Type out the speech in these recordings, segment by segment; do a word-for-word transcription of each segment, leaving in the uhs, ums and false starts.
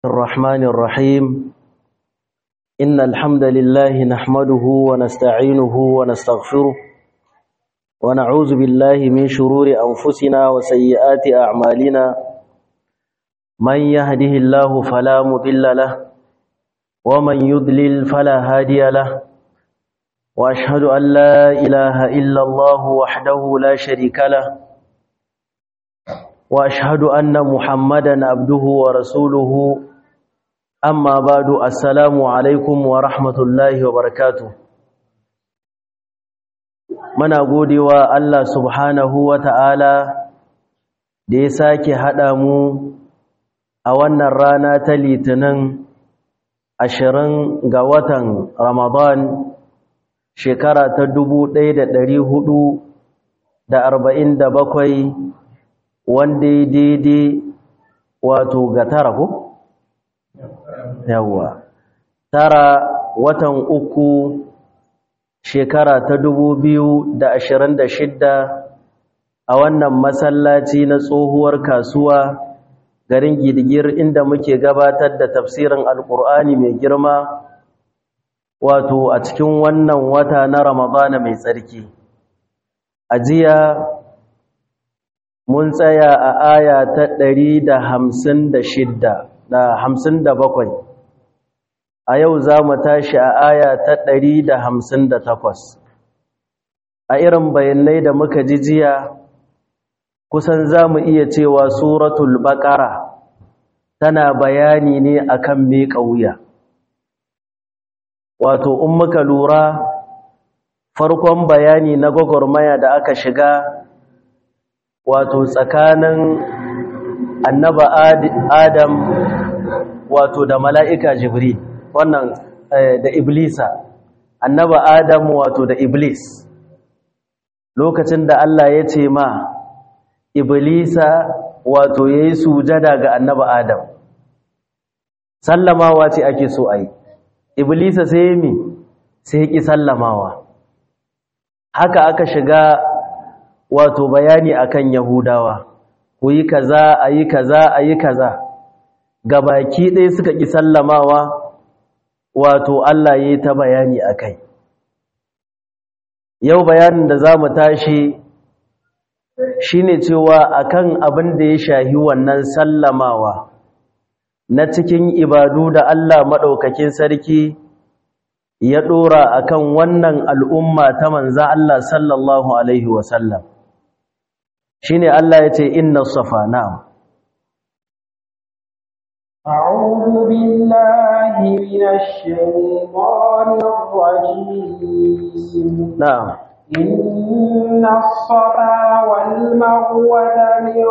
الرحمن الرحيم إن الحمد لله نحمده ونستعينه ونستغفره ونعوذ بالله من شرور أنفسنا وسيئات أعمالنا من يهده الله فلا مضل له ومن يضلل فلا هادي له وأشهد أن لا إله إلا الله وحده لا شريك له وأشهد أن محمدًا عبده ورسوله أما بعد السلام عليكم ورحمة الله وبركاته muna godewa Allah subhanahu wata'ala da ya sake haɗa mu a wannan rana ta litinin ashirin ga watan Ramadan shekara ta dubu ɗaya da ɗari hudu da arba'in da bakwai wanda ya daidai wato ga tara ko? yawwa tara watan uku shekara ta dubu biyu da ashirin da shidda a wannan masallaci na tsohuwar kasuwa garin Gidigir inda muke gabatar da tafsirin alkur'ani mai girma wato a cikin wannan wata na Ramadana mai tsarki a jiya mun tsaya a aya ta ɗari da hamsin da shidda da hamsin da bakwai a yau za mu tashi a aya ta ɗari da hamsin da takwas a irin bayanai da muka ji jiya kusan za mu iya cewa suratul baƙara tana bayani ne akan miƙa wuya wato in muka lura farkon bayani na gwagwarmaya da aka shiga wato tsakanin annaba adam wato da mala'ika jibril wannan da iblisa annaba adam wato da iblis lokacin da Allah ya ce ma iblisa wato yayi sujada ga annaba adam sallamawa ce ake so ayi iblisa sai mi sai ki sallamawa haka aka shiga wato bayani akan yahudawa ku yi kaza ayi kaza ayi kaza gabaki ɗaya suka ki sallamawa wato Allah yayi ta bayani akai yau bayanin da zamu tashi shine cewa akan abin da ya shahi wannan sallamawa na cikin ibadu da Allah madaukakin sarki ya dora akan wannan al'umma ta manzon Allah sallallahu alaihi wasallam shine Allah yace inna safa na'am a'udhu billahi minash shaitanir rajim na'am inna safa wal marwa min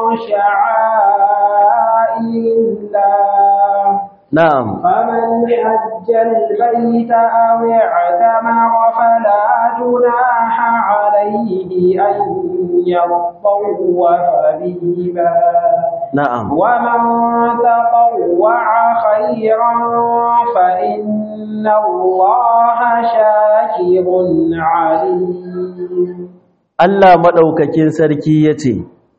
sha'airillah نعم فمن حج البيت أو اعتمر فلا جناح عليه أن يطوف بهما نعم ومن تطوع خيرا فإن الله شاكر عليم Allah madaukakin sarki yace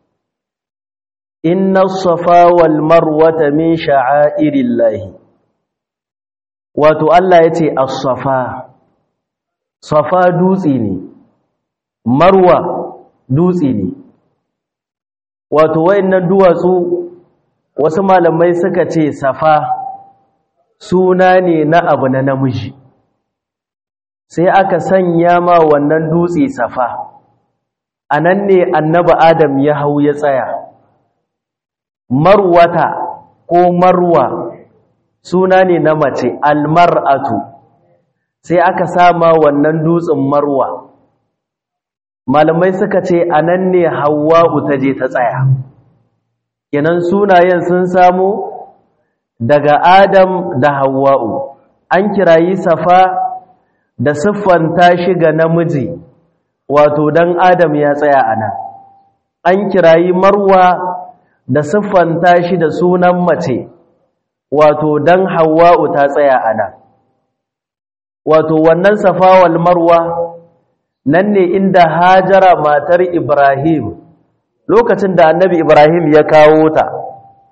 inna safa wal marwata min sha'airillahi wato Allah yace as-safa safa dutse ne marwa dutse ne wato wayannan duwatsu wasu malamai suka ce safa suna ne na abu na namiji sai aka sanya ma wannan dutse safa anan ne annabi Adam ya hau ya tsaya marwata ko marwa suna ne na mace almar'atu sai aka sama wannan dutsen marwa malamai suka ce anan ne hawwa'u ta je ta tsaya kenan sunayen sun samu daga adam da hawwa'u an kirayi safa da siffanta shi ga namiji wato dan adam ya tsaya anan an kirayi marwa da siffanta shi da sunan mace wato dan Hawwa'u ta tsaya ana wato wannan Safa wal Marwa nan ne inda Hajara matar Ibrahim lokacin da Annabi Ibrahim ya kawo ta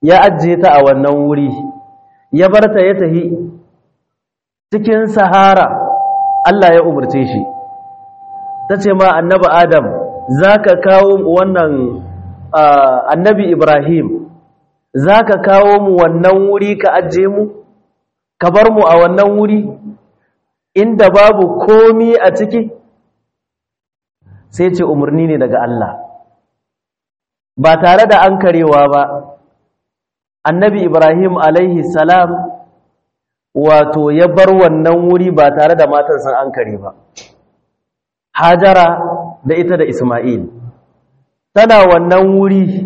ya ajiye ta a wannan wuri ya bar ta ya tahi cikin sahara. Allah ya umarce shi, ta ce ma annabi Adam, za ka kawo wannan annabi Ibrahim, za ka kawo mu wannan wuri ka ajiye mu, ka bar mu a wannan wuri inda babu komi a ciki? Sai ce umarni ne daga Allah, ba tare da an karewa ba. Annabi Ibrahim alaihi salam wato ya bar wannan wuri ba tare da matan sun an kare ba. Hajara da ita da Isma'il tana wannan wuri,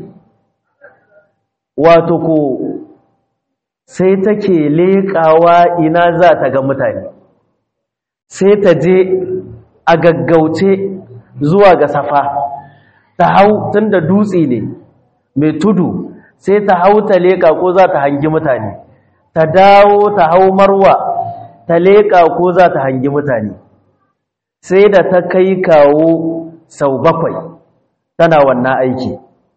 wato ko sai take leƙawa ina za ta ga mutane, sai ta je a gaggauce zuwa ga Safa, ta hau tunda dutse ne mai tudu, sai ta hau ta leƙa ko za ta hangi mutane, ta dawo ta hau Marwa ta leƙa ko za ta hangi mutane, sai da ta kai kawo sau bakwai tana wannan aiki.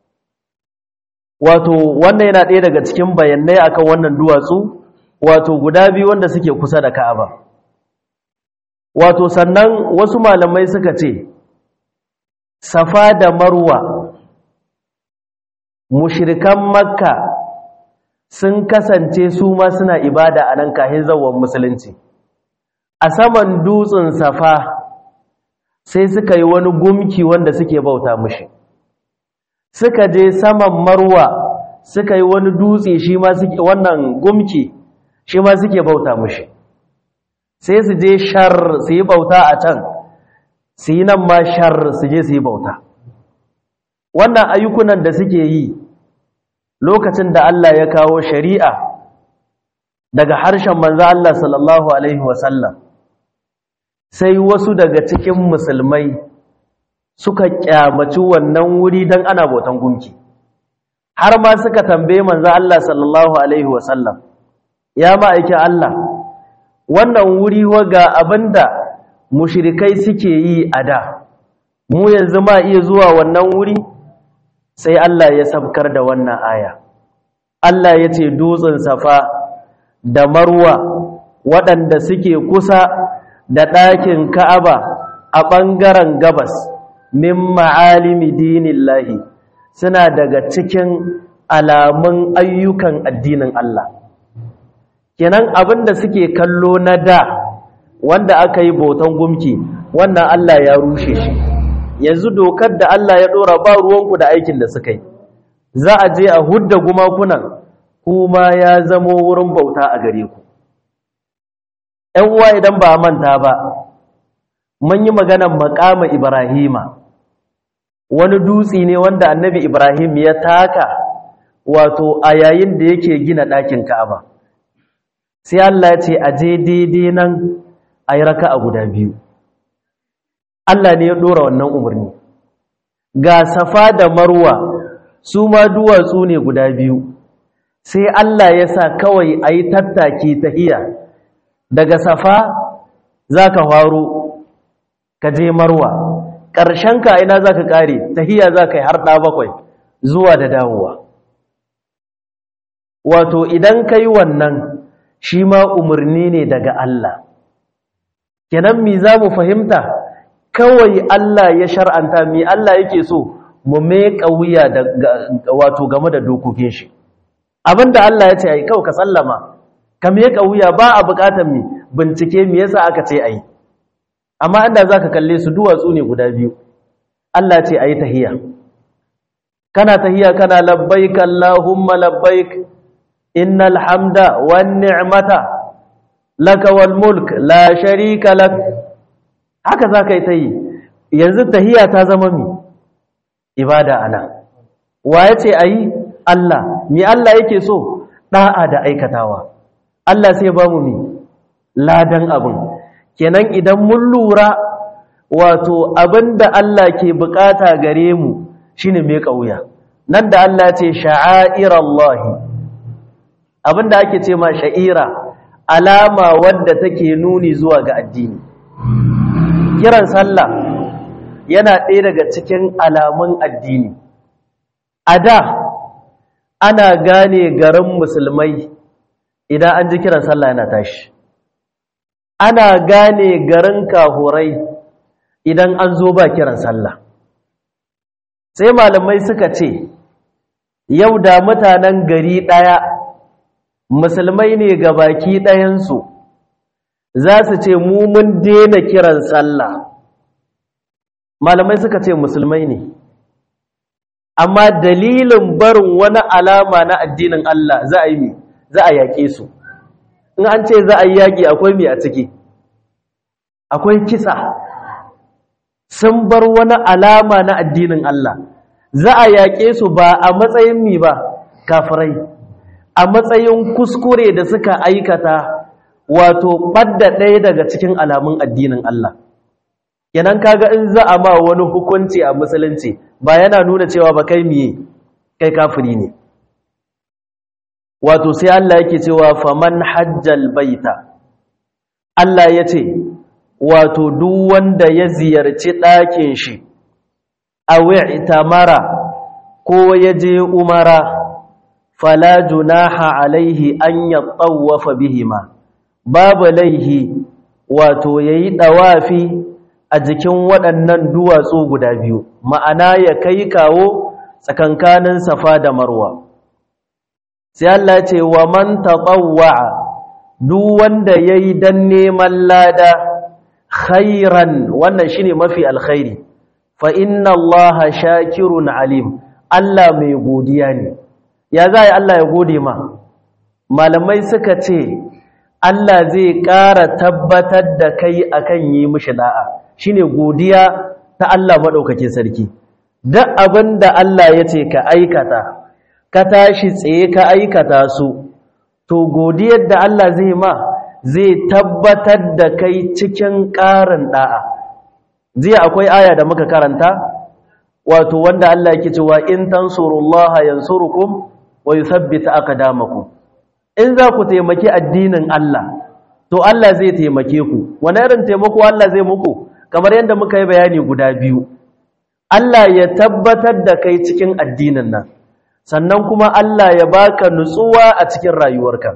Wato wannan yana ɗaya daga cikin bayanai akan wannan duwatsu, wato guda biyu wanda suke kusa da Ka'aba. Wato sannan wasu malamai suka ce Safa da Marwa, mushrikan Makka sun kasance su ma suna ibada a nan kahin zawon musulunci. A saman dutsen Safa sai suka yi wani gumki wanda suke bauta mushi, suka je saman Marwa suka yi wani dutse shi ma suke wannan gumki shi ma suke bauta mushi, sai su je shar su yi bauta a can, su yi nan ma shar su je su yi bauta. Wannan ayyukunan da suke yi lokacin da Allah ya kawo shari'a daga harshen manzo Allah sallallahu alaihi wasallam, sai wasu daga cikin musulmai suka kyamaci wannan wuri dan ana bautan gunki, har ma suka tambaye manzo Allah sallallahu alaihi wasallam, ya ma'aikin Allah, wannan wuri waga abinda mushrikai suke yi a da, mu yanzu ma iya zuwa wannan wuri? Sai Allah ya sabkar da wannan aya. Allah ya ce dutsen Safa da Marwa waɗanda suke kusa da ɗakin Ka'aba a ɓangaren gabas, min ma'alimi dinillahi, suna daga cikin alamun ayyukan addinin Allah. Kenan abinda suke kallo na da wanda aka yi bautan gumki, wannan Allah ya rushe shi. Yanzu dokar da Allah ya dora ba ruwanku da aikin da suka yi, za a je a hudda gumakunan, kuma ya zamo wurin bauta a gare ku. ‘Yan uwa idan ba manta ba, mun yi maganar maƙama Ibrahima, wani dutse ne wanda annabi Ibrahim ya taka wato a yayin da yake gina ɗakin Ka'aba. Sai Allah ya ce a je daidai nan a yi raka'a guda biyu. Allah ne ya ɗora wannan umarni. Ga Safa da Marwa su ma duwatsu ne guda biyu, sai Allah ya sa kawai a yi tattaki tahiya daga Safa za ka faro ka je Marwa, ƙarshenka ina za ka ƙare tahiya za ka yi har ɗa bakwai zuwa da dawowa. Wato idan ka yi wannan shi ma umarni ne daga Allah. Kenan mi za mu fahimta? Kawai Allah ya shar'anta, mi Allah yake so mu meƙa wuya wato game da dokokin shi. Abinda Allah ya ce ai kawai ka sallama, ka meƙa wuya, ba a buƙatar mi bincike me yasa aka ce ai. Amma inda zaka kalle su duwatsu ne guda biyu. Allah ce ayi tahiyya. Kana tahiyya kana labbaik Allahumma labbaik innal hamda wan ni'mata laka wal mulk la sharika lak. Haka za ka yi ta yi. Yanzu tahiyya ta zama mi ibada ana. Wa ya ce a yi? Allah. Mi Allah yake so? Ɗa'a da aikatawa. Allah sai ba mu mi ladan abin. Kenan idan mun lura wato abin da Allah ke bukata gare mu shine mai ƙauya. Nan da Allah ce sha'airallahi, abin da ake ce ma sha'ira, alama wadda take nuni zuwa ga addini. Kiran sallah yana ɗaya daga cikin alamun addini. A da ana gane garin musulmai idan an ji kiran sallah yana tashi, ana gane garin kahurai idan an zo ba kiran sallah. Sai malamai suka ce yau da mutanen gari ɗaya musulmai ne ga baki ɗayansu za su ce mu mun daina kiran sallah, malamai suka ce musulmai ne, amma dalilin barin wani alama na addinin Allah za a yi za a yaƙe su. In an ce za a yi yaƙi akwai mi a ciki, akwai kisa, sun bar wani alama na addinin Allah, za a yaƙe su ba a matsayin mi ba kafirai, a matsayin kuskure da suka aikata, wato ɓadda ɗaya daga cikin alamun addinin Allah. Kenan kaga in za a ma wani hukunci a musulunci ba yana nuna cewa ba kai miye kai kafiri ne. Wato sai Allah yake cewa faman hajjal baita, Allah ya ce wato duk wanda ya ziyarci ɗakin shi aw i'tamara ko ya je umara fala junaha alaihi an yatawafa bihima, babu laihi wato yayi dawafi a jikin waɗannan duwatsu guda biyu, ma'ana ya kai kawo tsakankanin Safa da Marwa. Sai Allah ce wa man tatawwa'a, duk wanda yayi dan neman lada khairan, wannan shine mafi alkhairi, fa inna Allaha shakirun alim, Allah mai godiya ne. Ya zai Allah ya gode ma? Malamai suka ce Allah zai ƙara tabbatar da kai akan yi mishi da'a, shine godiya ta Allah madaukakin sarki. Duk abinda Allah ya ce ka aikata, ka tashi tsaye ka aikata su, to godiyar da Allah zai ma zai tabbatar da kai cikin ƙarin da'a. Jiya akwai aya da muka karanta, wato wanda Allah yake cewa in tansurullaha yansurukum wa yuthabbit aqdamakum. In za ku taimaki addinin Allah, to Allah zai taimake ku. Wani irin taimako Allah zai muku? Kamar yadda muka yi bayani guda biyu. Allah ya tabbatar da kai cikin addinin nan, sannan kuma Allah ya baka nutsuwa a cikin rayuwarka.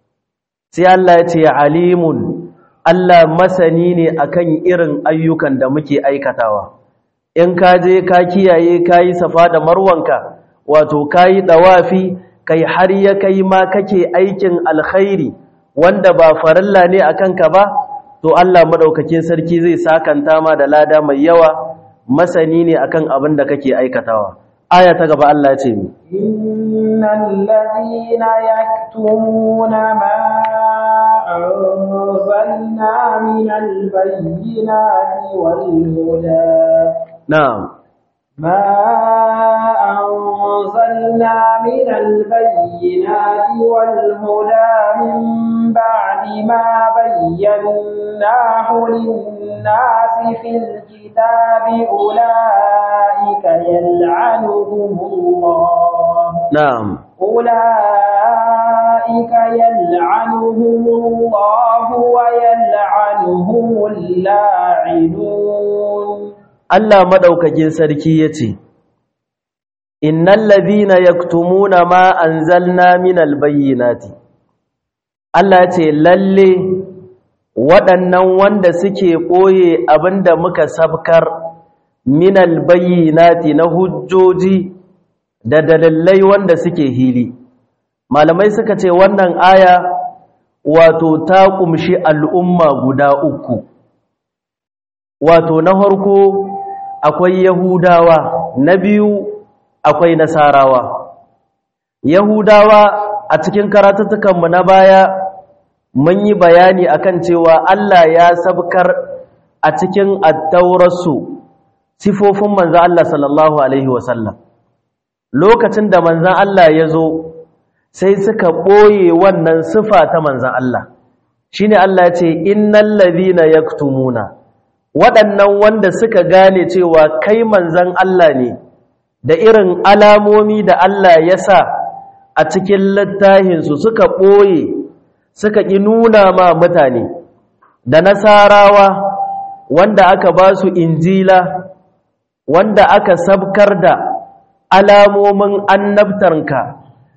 Sai Allah ya ce alimun, Allah masani ne akan irin ayyukan da muke aikatawa. In ka je ka kiyaye kayi Safa da Marwanka, wato kayi dawafi, kai har ya kai ma kake aikin alkhairi wanda ba farilla ne akan ka ba, to Allah madaukakin sarki zai sakanta ma da lada mai yawa, masani ne akan abin da kake aikatawa. Aya ta gaba Allah ya ce mi innal ladina yaktumuna ma anzalna minal bayyinati wal huda na'am ما أنزلنا من البينات والهدى من بعد ما بيناه للناس في الكتاب أولئك يلعنهم الله نعم أولئك يلعنهم الله ويلعنهم اللاعنون. Allah madaukakin sarki yace innal ladhina yaktumuna ma anzalna minal bayyinati, Allah yace lalle waɗannan wanda suke ɓoye abinda muka sabkar minal bayyinati na hujjoji da dalilai wanda suke hili. Malamai suka ce wannan aya wato ta kumshi al'umma guda uku. Wato na farko akwai Yahudawa, na biyu akwai Nasarawa. Yahudawa a cikin karatuttukanmu na baya mun yi bayani akan cewa Allah ya sabkar a cikin attaurarsu sifofin manzan Allah sallallahu Alaihi wasallam. Lokacin da manzan Allah ya zo sai suka ɓoye wannan sifa ta manzan Allah. Shi ne Allah ya ce, innal ladhina yaktumuna, waɗannan wanda suka gane cewa kai manzan Allah ne, da irin alamomi da Allah ya sa a cikin littafinsu suka ɓoye, suka ƙi nuna ma mutane, da Nasarawa wanda aka ba su Injila, wanda aka sabkar da alamomin annabtarka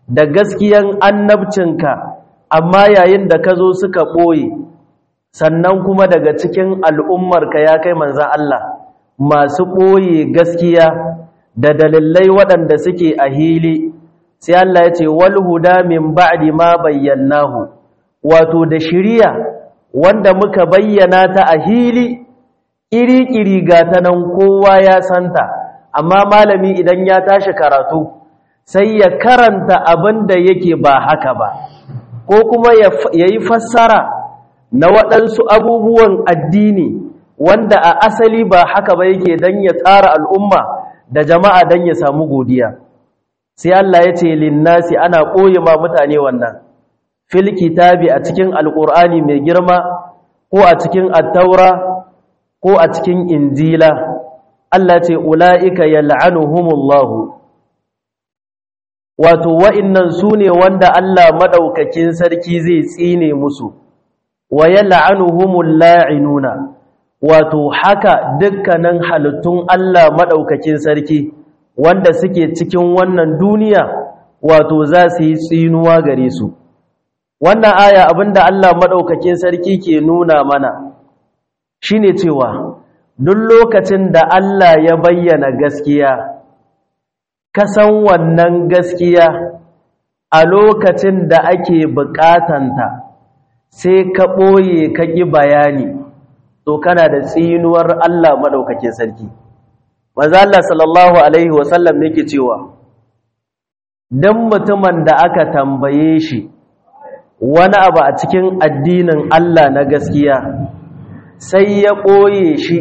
da gaskiyan annabcinka amma yayin da ka zo suka ɓoye sannan kuma daga cikin al'ummarka ya kai manzan Allah masu ɓoye gaskiya da dalilai waɗanda suke a hili sai Allah ya ce wal huda min ba'di ma bayyanahu wato da shiriya wanda muka bayyana ta a hili iri-iri ga ta nan kowa ya santa amma malami idan ya tashi karatu sai ya karanta abin da yake ba haka ba ko kuma ya yi fassara na waɗansu abubuwan addini wanda a asali ba haka ba yake don ya tsara al'umma da jama'a don ya samu godiya sai Allah ya ce linnasi ana ɓoye ma mutane wannan fil kitabi a cikin alƙur'ani mai girma ko a cikin attaura ko a cikin injila Allah ce ula'ika yal'anuhumullahu wato wa'innan su ne wanda Allah maɗaukakin sarki zai tsine musu wa yal'anuhumul la'inuna wato haka dukkanin halittun Allah maɗaukakin sarki wanda suke cikin wannan duniya wato za su yi tsinuwa gare su wannan aya abinda Allah maɗaukakin sarki ke nuna mana shine cewa duk lokacin da Allah ya bayyana gaskiya ka san wannan gaskiya a lokacin da ake buƙatanta sai ka ɓoye ka ƙi bayani to kana da tsinuwar Allah maɗaukakin sarki manzo Allah sallallahu alaihi wasallam yake cewa dan mutumin da aka tambaye shi wani abu a cikin addinin Allah na gaskiya sai ya ɓoye shi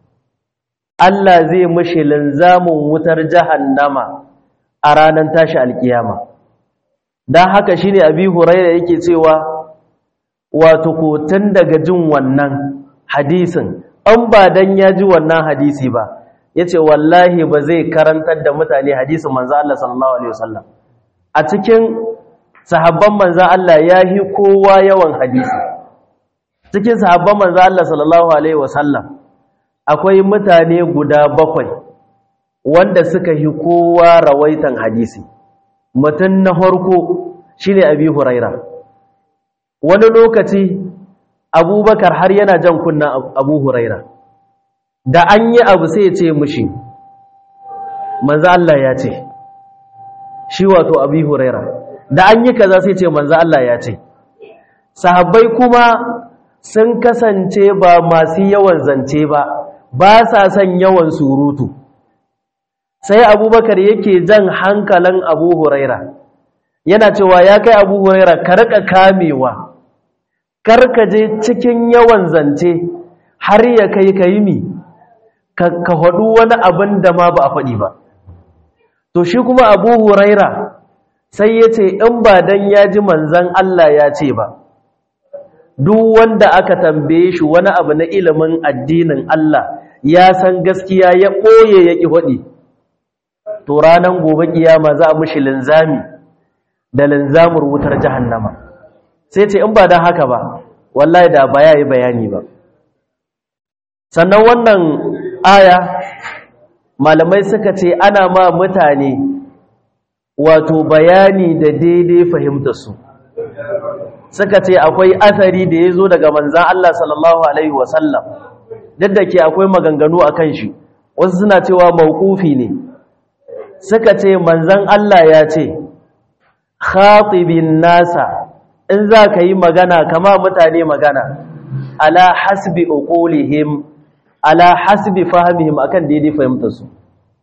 Allah zai mishi linzamin wutar jahannama a ranar tashi alkiyama dan haka shine Abi Hurairah yake cewa wato ko tun daga jin wannan hadisin an ba dan ya ji wannan hadisi ba yace wallahi ba zai karantar da mutane hadisin manzo Allah sallallahu alaihi wasallam a cikin sahabban manzo Allah yahi kowa yawan hadisi cikin sahabban manzo Allah sallallahu alaihi wasallam akwai mutane guda bakwai wanda suka yi kowa rawaitan hadisi mutun na farko shine Abi Huraira wani lokaci Abubakar har yana jan kunnan Abu Huraira da an yi abu sai ya ce mushi manzo Allah ya ce shi wato Abi Huraira da an yi kaza sai ce manzo Allah ya ce sahabbai kuma sun kasance ba masu yawan zance ba ba sa son yawan surutu sai Abubakar yake jan hankalin Abu Huraira yana cewa ya kai Abu Huraira ka rika kamewa karka je cikin yawan zance har ya kai kai mi ka faɗu wani abin da ma ba a faɗi ba to shi kuma Abu Huraira sai ya ce in ba dan ya ji manzon Allah ya ce ba duk wanda aka tambaye shi wani abu na ilimin addinin Allah ya san gaskiya ya ɓoye ya ƙi faɗi to ranan gobe kiyama za a mishi linzami da linzamur wutar jahannama sai ce in ba dan haka ba wallahi da ba yayi bayani ba sannan wannan aya malamai suka ce ana ma mutane wato bayani da daidai fahimtar su suka ce akwai asari da yazo daga manzon Allah sallallahu alaihi wasallam duk da ke akwai maganganu akan shi wasu suna cewa mauqufi ne suka ce manzon Allah ya ce khatibin nasa in za ka yi magana kama mutane magana ala hasbi uqulihim ala hasbi fahimihim akan daidai fahimtar su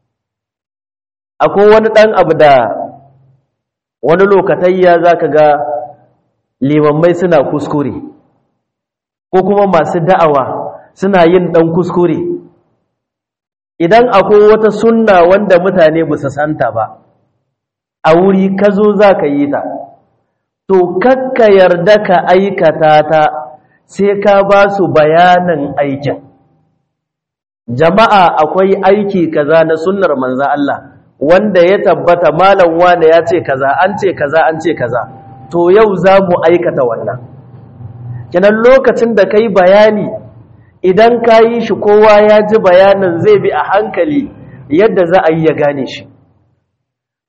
akwai wani dan abu da wani lokatayya zaka ga limammai suna kuskure ko kuma masu da'awa suna yin dan kuskure idan akwai wata sunna wanda mutane ba su santa ba a wuri kazo zaka yi ta to kakka yarda ka aikata ta sai ka ba su bayanin aikin jama'a akwai aiki kaza na sunnar manzo Allah wanda ya tabbata malam wanda ya ce kaza an ce kaza an ce kaza to yau za mu aikata wannan kinan lokacin da kai bayani idan ka yi shi kowa ya ji bayanin zai bi a hankali yadda za a yi ya gane shi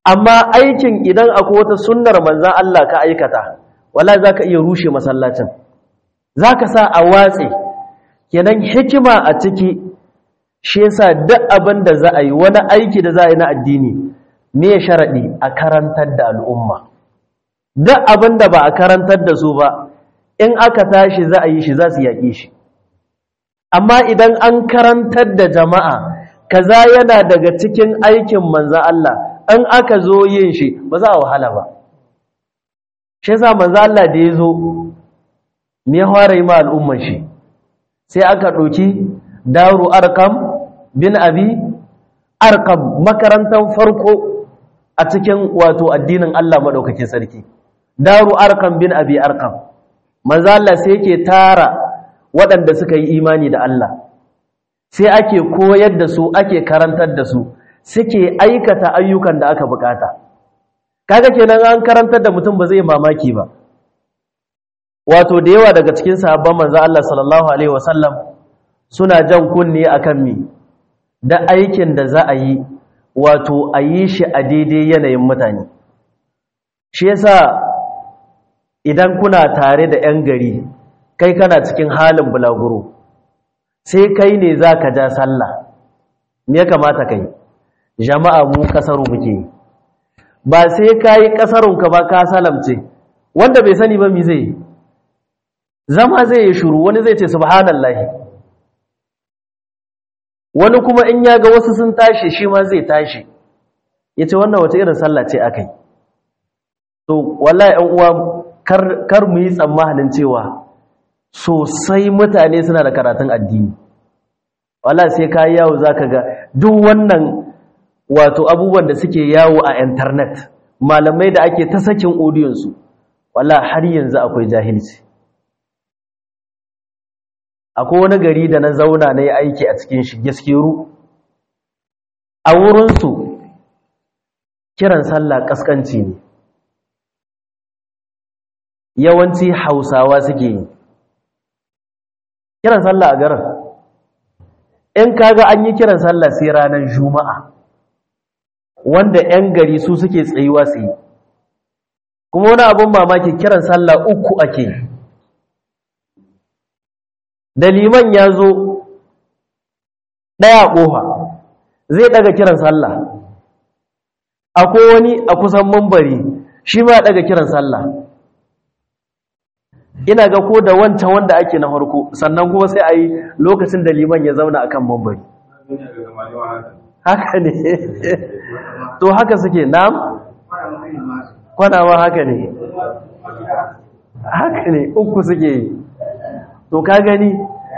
amma aikin idan akwai wata sunnar manzan Allah ka aikata wala za ka iya rushe masallacin za ka sa a watse kenan hikima a ciki shi yasa duk abin da za a yi wani aiki da za a yi na addini me sharaɗi a karantar da al'umma duk abin da ba a karantar da su ba in aka tashi za a yi shi za su yaƙi shi amma idan an karantar da jama'a kaza yana daga cikin aikin manzan Allah in aka zo yin shi ba za a wahala ba shi yasa manzan Allah da ya zo me ya fara yi ma al'umman shi sai aka ɗauki daru arkam bin abi arkam makarantar farko a cikin wato addinin Allah maɗaukakin sarki daru arkam bin abi arkam manzo Allah sai yake tara waɗanda suka yi imani da Allah sai ake koyar da su ake karantar da su suke aikata ayyukan da aka bukata kaga kenan an karantar da mutum ba zai mamaki ba wato da yawa daga cikin sahabban manzo Allah sallallahu alaihi wasallam suna jan kunne akan mi da aikin da za a yi wato a yi shi a daidai yanayin mutane shi yasa idan kuna tare da 'yan gari kai kana cikin halin bulaguro sai kai ne za ka ja sallah me ya kamata kai jama'a mu kasaru muke ba sai ka yi kasarunka ba ka salamce wanda bai sani ba mi zai zama zai yi shuru wani zai ce subhanallahi wani kuma in ya ga wasu sun tashi shi ma zai tashi ya ce wannan wata irin sallah ce aka yi to wallahi ‘yan uwa kar mu yi tsammanin cewa sosai mutane suna da karatun addini wallahi sai ka yi yawo za ka ga duk wannan wato abubuwan da suke yawo a intanet malamai da ake ta sakin odiyonsu wallahi har yanzu akwai jahilci akwai wani gari da na zauna na yi aiki a cikin shi gaskeru a wurinsu kiran sallah ƙasƙanci ne yawanci hausawa suke yi kiran sallah a garin in kaga an yi kiran sallah sai ranar juma'a wanda 'yan gari su suke tsayuwa su yi kuma wani abin mamaki kiran sallah uku ake yi da liman ya zo ɗaya ƙofa zai ɗaga kiran sallah akwai wani a kusan mambari shi ma ɗaga kiran sallah ina ga ko da wancan wanda ake na farko sannan kuma sai a yi lokacin da liman ya zauna akan mambari haka ne to haka suke nam kwanawa haka ne haka ne uku suke yi to ka gani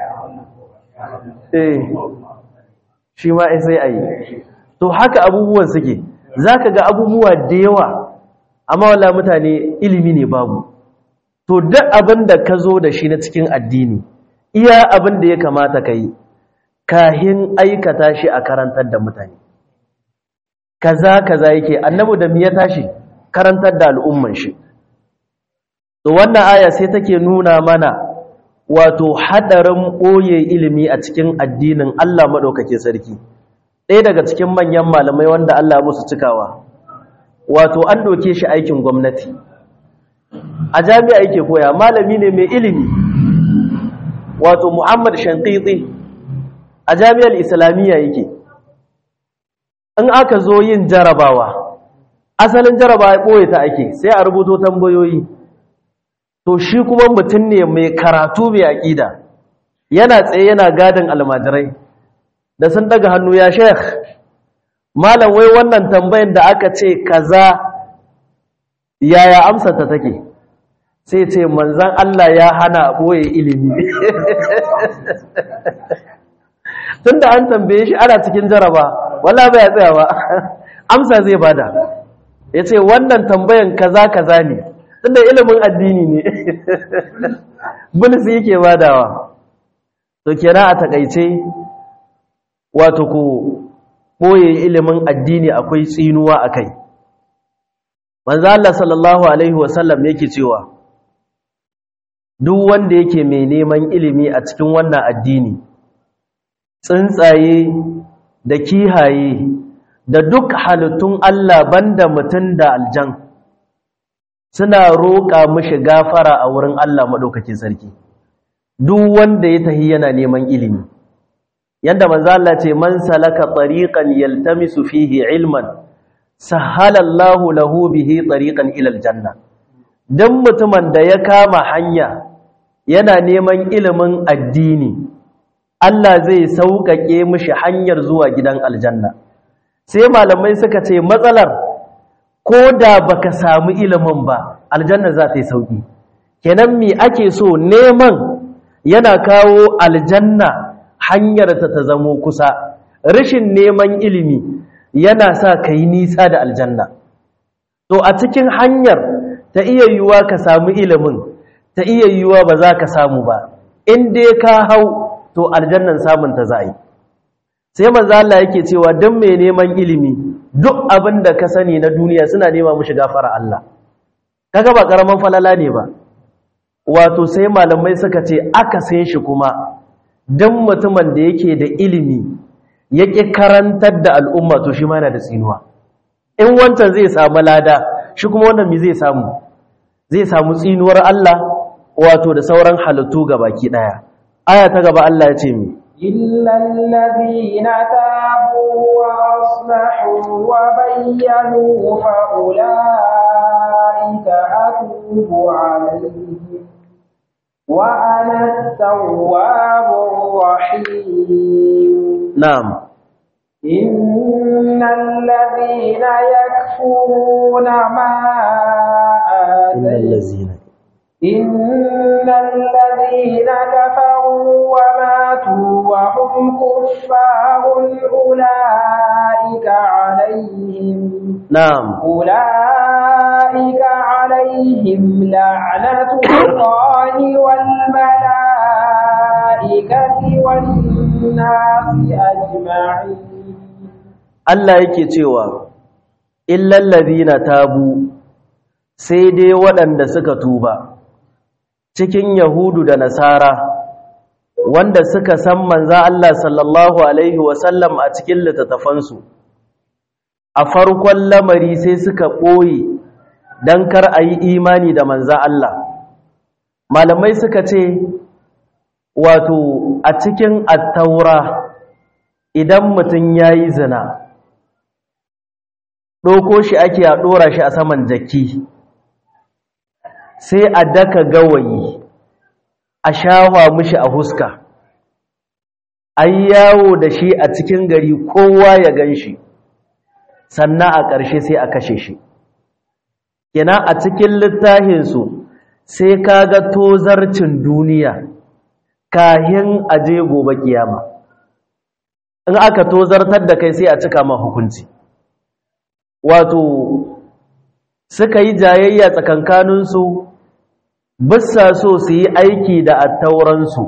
eh shi ma sai a yi to haka abubuwan suke za ka ga abubuwa da yawa amma wala mutane ilimi ne babu to duk abin da ka zo da shi na cikin addini iya abin da ya kamata ka yi kahin aikata shi a karantar da mutane kaza kaza yake annabi da me ya tashi karantar da al'umman shi to wannan aya sai take nuna mana wato hadarin ɓoye ilimi a cikin addinin Allah maɗaukake sarki ɗaya daga cikin manyan malamai wanda Allah musu cikawa wato an doke shi aikin gwamnati a jami'a yake koya malami ne mai ilimi wato Muhammad Shanqiti a jami'ar Islamiyya yake in aka zo yin jarabawa asalin jarabawa ɓoye ta ake sai a rubuto tambayoyi to shi kuma mutum ne mai karatu mai aƙida yana tsaye yana gadin almajirai da sun daga hannu ya sheikh malam wai wannan tambayin da aka ce kaza yaya amsa ta take sai ce manzan Allah ya hana boye ilimi tunda an tambaye shi ana cikin jaraba wallahi bai tsaya ba amsa zai bada yace wannan tambayan kaza kaza ne tunda ilimin addini ne bulisi yake badawa to kenan a takaice wato ko boye ilimin addini akwai tsinuwa akai manzo Allah sallallahu alaihi wasallam yake cewa duk wanda yake mai neman ilimi a cikin wannan addini tsuntsaye da kihaye da duk halittun Allah banda mutum da aljan suna roƙa mishi gafara a wurin Allah madaukakin sarki duk wanda ya tahi yana neman ilimi yanda manzo Allah ce man salaka tariqan yaltamisu fihi ilman sahala Allahu lahu bihi tariqan ila aljanna dan mutumin da ya kama hanya yana neman ilimin addini Allah zai sauƙaƙe mishi hanyar zuwa gidan aljanna sai malamai suka ce matsalar ko da baka samu ilimin ba aljanna za ta yi sauƙi kenan me ake so neman yana kawo aljanna hanyar ta ta zamo kusa rashin neman ilimi yana sa ka yi nisa da aljanna to a cikin hanyar ta iya yiwuwa ka samu ilimin ta iya yiwuwa ba za ka samu ba in dai ka hau to aljannan samun ta za yi sai manzo Allah yake cewa dan mai neman ilimi duk abin da ka sani na duniya suna nema mushi gafara Allah kaga ba karaman falala ne ba wato sai malamai suka ce aka sai shi kuma dan mutumin da yake da ilimi yake karantar da al'umma to shi ma yana da tsinuwa in wancan zai samu lada shi kuma wannan me zai samu zai samu tsinuwar Allah wato da sauran halittu gabaki daya aya ta gaba Allah ya ce mi إلا الذين تابوا وأصلحوا وبينوا فأولئك أتوب عليهم وأنا التواب الرحيم نعم إن الذين يكفرون ما إن الذين إن الذين كفروا وماتوا وهم كفار أولئك عليهم نعم أولئك عليهم لعنة الله والملائكة والناس أجمعين Allah yake cewa illal ladina tabu sai dai waɗanda suka tuba cikin Yahudu da Nasara wanda suka san manzo Allah sallallahu alaihi wasallam a cikin littattafansu a farkon lamari sai suka ɓoye dan kar a yi imani da manzo Allah malamai suka ce wato a cikin at-taura idan mutum yayi zina ɗauko shi ake a ɗora shi a saman jaki sai a daka gawayi a shawa mishi a huska ai yawo da shi a cikin gari kowa ya ganshi sannan a ƙarshe sai a kashe shi kenan a cikin littafinsu sai kaga tozarcin duniya kahin aje gobe kiyama in aka tozartar da kai sai a cika ma hukunci wato suka yi jayayya tsakankaninsu bisa so su yi aiki da attauransu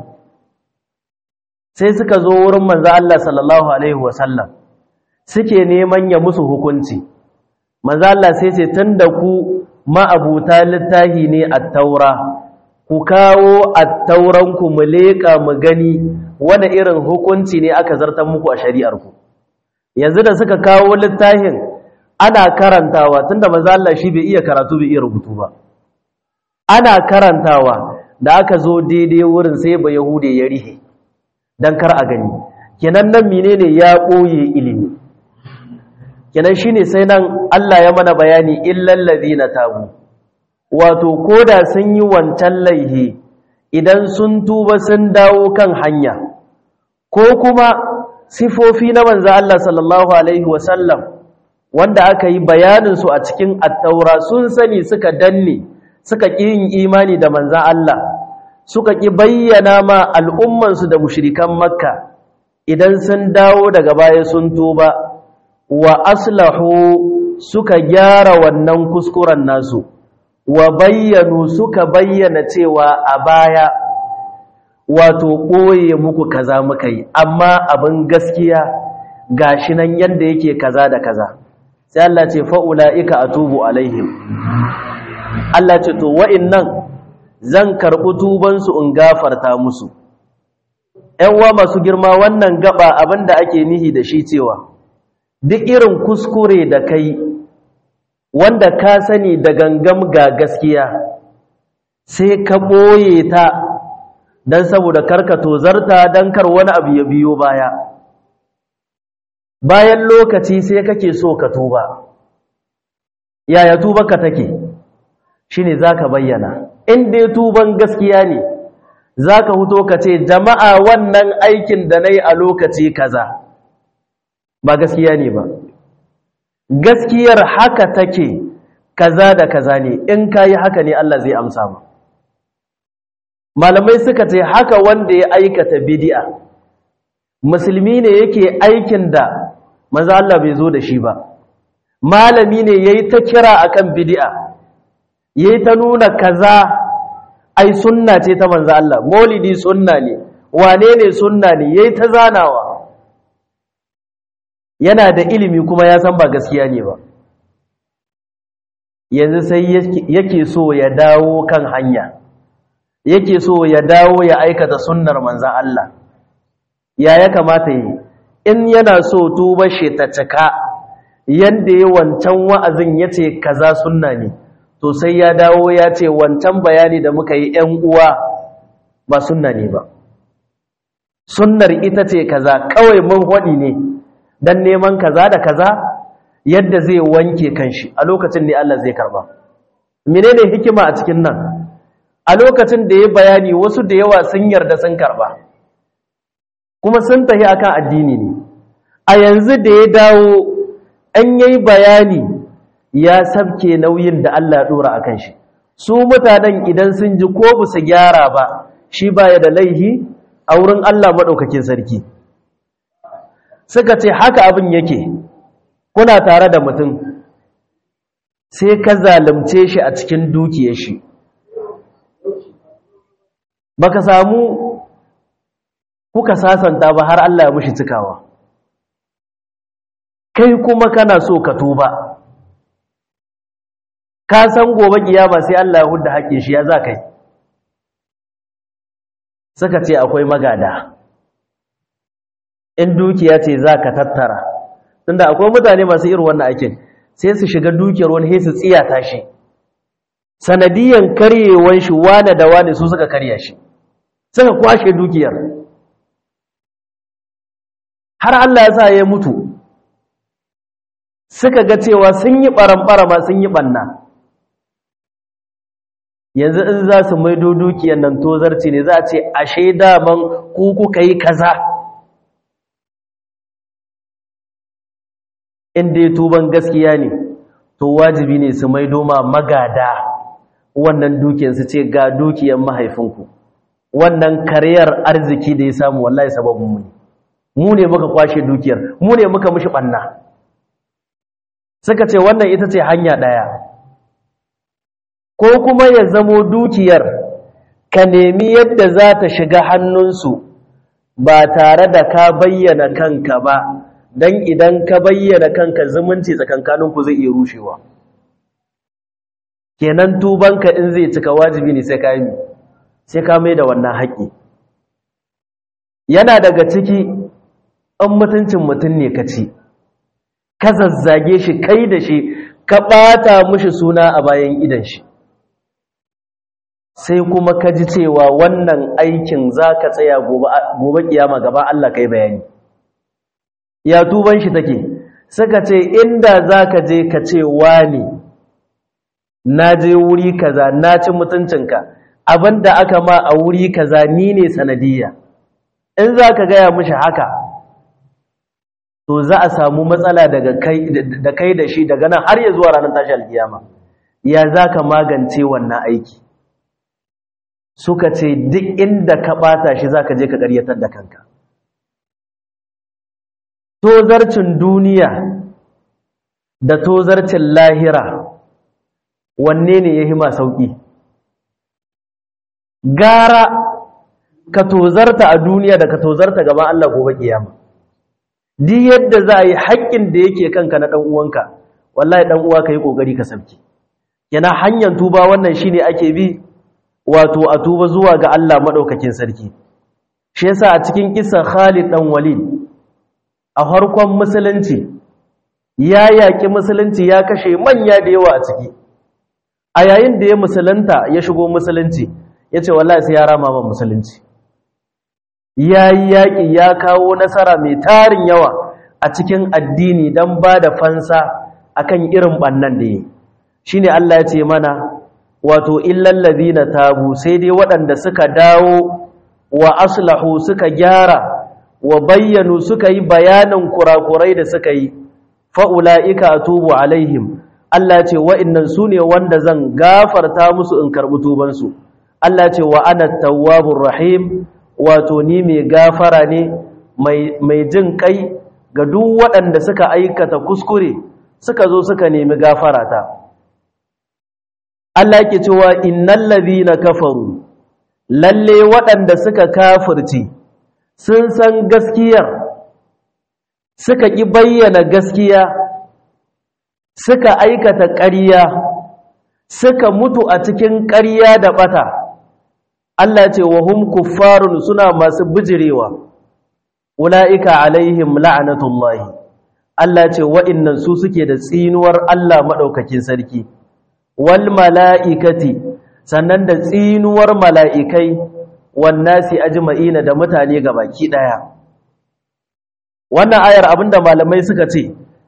sai suka zo wurin manzo Allah sallallahu alaihi wasallam suke neman ya musu hukunci manzo Allah sai ce tunda ku ma'abuta littahi ne attaura ku kawo attauranku mu leka mu gani wani irin hukunci ne aka zartar muku a shari'ar ku yanzu da suka kawo littahin ana karantawa tunda manzo Allah shi bai iya karatu bai iya rubutu ba ana karantawa da aka zo daidai wurin sai ba yahude ya rihe dan kar a gani kenan nan menene ya boye ilimi kenan shine sai nan Allah ya mana bayani illal ladina tabu wato koda sun yi wancan laihi idan sun tuba sun dawo kan hanya ko kuma sifofi na manzo Allah sallallahu alaihi wasallam wanda aka yi bayanin su a cikin at-taura sun sani suka danne suka ƙi yin imani da manzan Allah suka ƙi bayyana ma al'ummansu da mushrikan makka idan sun dawo daga baya sun tuba wa aslahu suka gyara wannan kuskuren nasu wa bayyanu suka bayyana cewa a baya wato ɓoye muku kaza muka yi amma abin gaskiya gashi nan yadda yake kaza da kaza sai Allah ce fa'ula'ika atubu alaihim Allah ce to wa'innan zan karɓi tubansu in gafarta musu ‘yan'uwa masu girma wannan gaba abinda ake nihi da shi cewa duk irin kuskure da kai wanda ka sani da gangam ga gaskiya sai ka ɓoye ta don saboda karka tozarta don kar wani abu ya biyo baya bayan lokaci sai kake so ka tuba yaya tubanka take shine zaka bayyana in dai tuban gaskiya ne zaka huto ka ce jama'a wannan aikin da nayi a lokaci kaza ba gaskiya ne ba gaskiyar haka take kaza da kaza ne in kayi haka ne Allah zai amsa ma malamai suka ce haka wanda ya aikata bid'a musulmi ne yake aikin da manzo Allah bai zo da shi ba malami ne yayi ta kira akan bid'a yayi ta nuna kaza ai sunna ce ta manzo Allah maulidi sunna ne wane ne sunna ne yayi ta zanawa yana da ilimi kuma ya san ba gaskiya ne ba yanzu sai yake so ya dawo kan hanya yake so ya dawo ya aikata sunnar manzo Allah ya ya kamata yi in yana so tuba shi ta cika yanda ya wancan wa'azin yace kaza sunna ne to sai ya dawo ya ce wancan bayani da muka yi ƴan uwa ba sunna ne ba sunnar ita ce kaza kawai mun hodi ne dan neman kaza da kaza yadda zai wanke kanshi a lokacin ne Allah zai karba menene hikima a cikin nan a lokacin da ya bayani wasu da yawa sun yarda sun karba kuma sun tafi akan addini ne a yanzu da ya dawo an yayi bayani ya sabke nauyin da Allah ya dora akan shi su mutanen idan sun ji ko bu su gyara ba shi baya da laihi a wurin Allah madaukakin sarki suka ce haka abin yake kuna tare da mutum sai ka zalunce shi a cikin dukiyar shi baka samu kuka sasanta ba har Allah ya mushi cikawa kai kuma kana so ka tuba ka san gobe kiyama sai Allah ya hudda haƙƙin shi ya za kai suka ce akwai magada in dukiya ce za ka tattara tunda akwai mutane masu irin wannan aikin sai su shiga dukiyar wani sai su tsiyata shi sanadiyan karyewan shi wane da wane su suka karya shi suka kwashe dukiyar har Allah ya sa ya mutu suka ga cewa sun yi ɓaramɓara ma sun yi ɓanna yanzu in za su maido dukiyar nan tozarci ne za a ce ashe daman ku kuka yi kaza inda ya tuban gaskiya ne to wajibi ne su maido ma magada wannan dukiyar su ce ga dukiyar mahaifinku wannan kariyar arziki da ya samu wallahi sababin mu ne mu ne muka kwashe dukiyar mu ne muka mishi banna suka ce wannan ita ce hanya daya ko kuma ya zamo dukiyar ka nemi yadda za ta shiga hannunsu ba tare da ka bayyana kanka ba dan idan ka bayyana kanka zumunci tsakankaninku zai iya rushewa kenan tubanka in zai cika wajibi ne sai ka yi sai ka mai da wannan haƙƙi yana daga ciki an mutuncin mutum ne ka ci ka zazzage shi kai da shi ka ɓata mushi suna a bayan idan shi sai kuma ka ji cewa wannan aikin za ka tsaya gobe kiyama gaba Allah kai bayani ya tuban shi take suka ce inda za ka je ka ce wani na je wuri kaza na ci mutuncinka abinda aka ma a wuri kaza ni ne sanadiyya in za ka gaya mishi haka to za a samu matsala daga kai da kai da shi daga nan har ya zuwa ranar tashi alkiyama ya za ka magance wannan aiki suka ce duk inda ka bata shi za ka je ka ƙaryatar da kanka tozarcin duniya da tozarcin lahira wanne ne ya hima sauƙi gara ka tozarta a duniya da ka tozarta gaban Allah gobe kiyama duk yadda za a yi haƙƙin da yake kanka na ɗan uwanka wallahi ɗan uwa ka yi ƙoƙari ka sauke yana hanyar tuba wannan shine ake bi wato a tuba zuwa ga Allah maɗaukakin sarki shi yasa a cikin kisan Khalid ɗan Walid a farkon musulunci ya yaƙi musulunci ya kashe manya da yawa a ciki a yayin da ya musulunta ya shigo musulunci ya ce wallahi sai ya rama ma musulunci ya yi yaƙi ya kawo nasara mai tarin yawa a cikin addini don ba da fansa akan irin ɓannan da yi shi ne Allah ya ce mana wato illallazi na tabu sai dai waɗanda suka dawo wa aslahu suka gyara wa bayyanu suka yi bayanin kurakurai da suka yi fa'ula'ika atubu alaihim Allah ce wa'innan su ne wanda zan gafarta musu in karɓi tubansu Allah ce wa ana tawwabur rahim wato ni mai gafara ne mai jin kai ga duk waɗanda suka aikata kuskure suka zo suka nemi gafara ta Allah ke cewa innal ladhina kafaru lalle waɗanda suka kafirci sun san gaskiyar suka ƙi bayyana gaskiya suka aikata ƙarya suka mutu a cikin ƙarya da ɓata Allah ce wa hum kuffarun suna masu bijirewa ula'ika alaihim la'natullahi Allah ce wa'innan su suke da tsinuwar Allah maɗaukakin sarki wal mala'ikati sannan da tsinuwar mala'ikai wan nasi ajma'ina da mutane gabaki ɗaya wannan ayar abinda malamai suka ce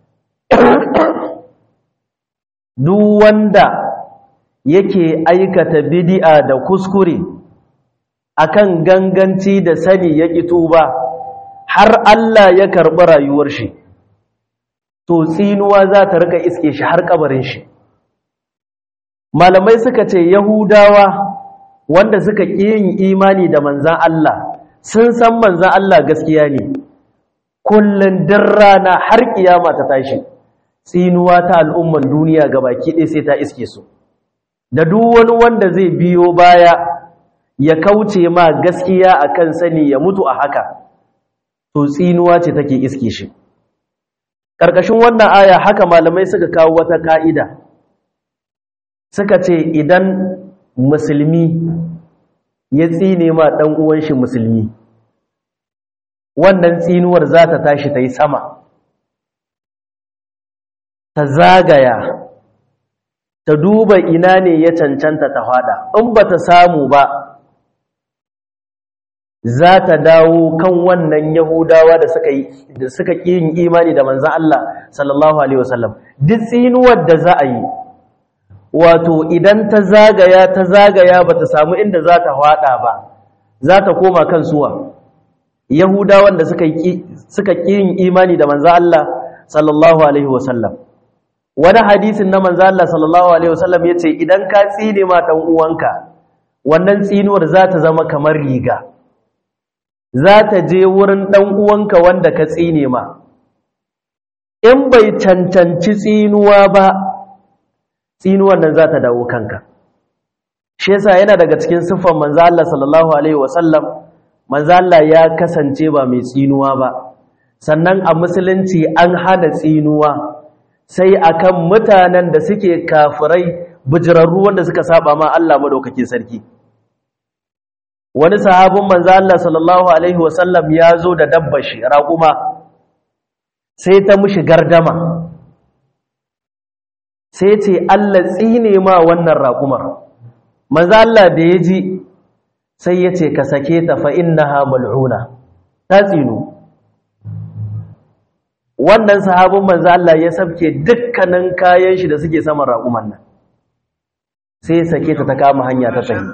duk wanda yake aikata bid'a da kuskure akan ganganci da sani ya ƙi tuba har Allah ya karɓi rayuwar shi to tsinuwa za ta rika iske shi har kabarin shi malamai suka ce yahudawa wanda suka ƙi yin imani da manzan Allah sun san manzan Allah gaskiya ne kullun din rana har kiyama ta tashi tsinuwa ta al'umman duniya gabaki ɗaya sai ta iske su da duk wani wanda zai biyo baya ya kauce ma gaskiya akan sani ya mutu a haka to tsinuwa ce take iske shi ƙarƙashin wannan aya haka malamai suka kawo wata ka'ida suka ce idan musulmi ya tsine ma ɗan uwan shi musulmi wannan tsinuwar za ta tashi ta yi sama ta zagaya ta duba ina ne ya cancanta ta fada in ba ta samu ba za ta dawo kan wannan yahudawa da suka yi da suka yin imani da manzon Allah sallallahu alaihi wasallam duk tsinuwar da za a yi wato idan ta zagaya ta zagaya ba ta samu inda za ta fada ba za ta koma kan suwa yahudawan da suka yi suka yin imani da manzon Allah sallallahu alaihi wasallam wani hadisin na manzon Allah sallallahu alaihi wasallam yace idan ka tsine ma dan uwanka wannan tsinuwar za ta zama kamar riga za ta je wurin ɗan uwanka wanda ka tsine ma in bai cancanci tsinuwa ba tsinuwan nan za ta dawo kanka shi yasa yana daga cikin siffar manzo Allah sallallahu alaihi wasallam manzo Allah ya kasance ba mai tsinuwa ba sannan a musulunci an hana tsinuwa sai akan mutanen da suke kafirai bijirarru wanda suka saba ma Allah madaukakin sarki wani sahabin manzo Allah sallallahu alaihi wasallam ya zo da dabbar shi raƙuma sai ta mushi gardama sai ce Allah tsine ma wannan raƙumar manzo Allah da ya ji sai ya ce ka sake ta fa innaha mal'una ta tsinu wannan sahabin manzo Allah ya sabke dukkanin kayan shi da suke saman raƙuman nan sai ya sake ta ta kama hanya ta tafi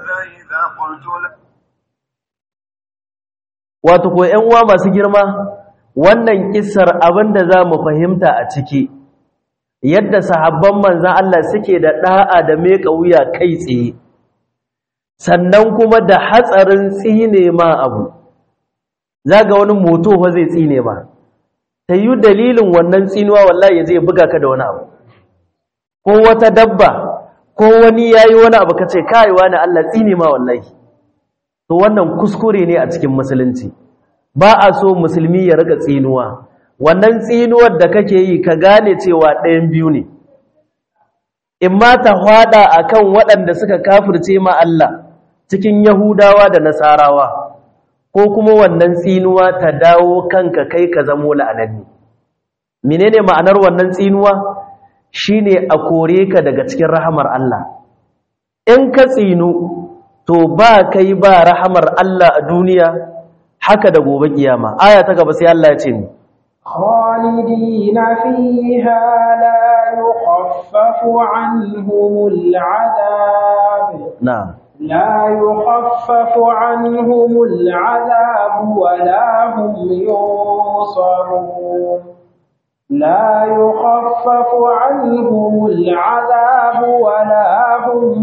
wato ko ƴan uwa masu girma wannan kissar abinda zamu fahimta a ciki yadda sahabban manzon Allah suke da da'a da meka wuya kai tsaye sannan kuma da hatsarin tsine ma abu zaga wani moto fa zai tsine ma tayu dalilin wannan tsinuwa wallahi zai buga ka da wani abu ko wata dabba ko wani yayi wani abu kace kai wani Allah tsine ma wallahi to wannan kuskure ne a cikin musulunci ba a so musulmi ya riga tsinuwa wannan tsinuwar da kake yi ka gane cewa ɗayan biyu ne in ma ta hwada akan waɗanda suka kafirce ma Allah cikin Yahudawa da Nasarawa ko kuma wannan tsinuwa ta dawo kanka kai ka zamo la'ananni menene ma'anar wannan tsinuwa shine a kore ka daga cikin rahamar Allah in ka tsinu to ba kai ba rahamar Allah a duniya haka da gobe kiyama aya ta gaba sai Allah ya ce ni khalidina fiha la yukhaffafu anhumul adab na'am la yukhaffafu anhumul adab wa la hum yunsarun لا يخفف عنهم العذاب ولا هم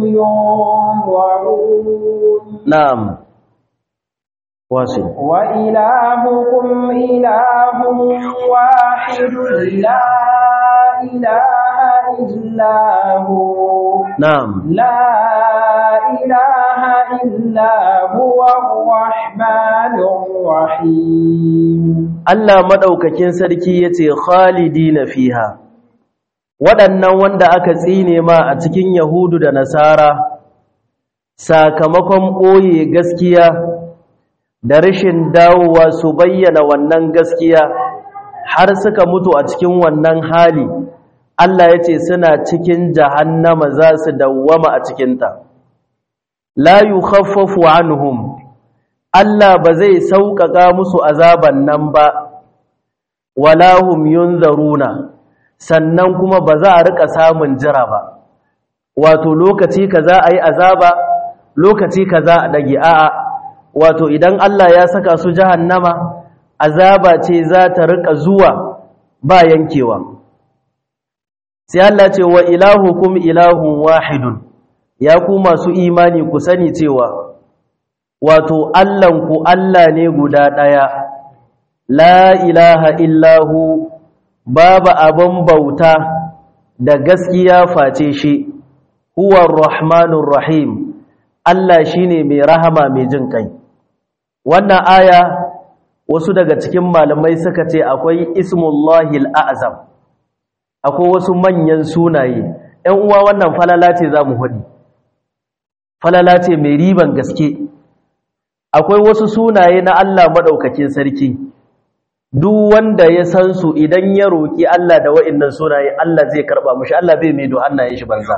ينظرون نعم واصل وإلهكم إله واحد لا إله إلا هو نعم لا إله إلا هو الرحمن الرحيم Allah madaukakin sarki yace khalidina fiha waɗannan wanda aka tsine ma a cikin yahudu da nasara sakamakon ɓoye gaskiya da rashin dawowa su bayyana wannan gaskiya har suka mutu a cikin wannan hali Allah yace suna cikin jahannama za su dawwama a cikinta la yukhaffafu anhum Allah ba zai sauƙaƙa musu azaban nan ba wala hum yunzaruna sannan kuma ba za a rika samun jira ba wato lokaci kaza ayi azaba lokaci kaza a dage a'a wato idan Allah ya saka su jahannama azaba ce za ta rika zuwa ba yankewa sai Allah ce wa ilahukum ilahun wahidun ya ku masu imani ku sani cewa wato Allahnku Allah ne guda ɗaya la ilaha illahu babu abin bauta da gaskiya face shi huwa rahmanur rahim Allah shine mai rahama mai jin kai wannan aya wasu daga cikin malamai suka ce akwai ismullahil a'zam akwai wasu manyan sunaye ɗan uwa wannan falala ce zamu hudi falala ce mai riban gaske akwai wasu sunaye na Allah madaukakin sarki duk wanda ya san su idan ya roki Allah da wa'annan sunaye Allah zai karba mushi Allah bai mai do hannayen shi banza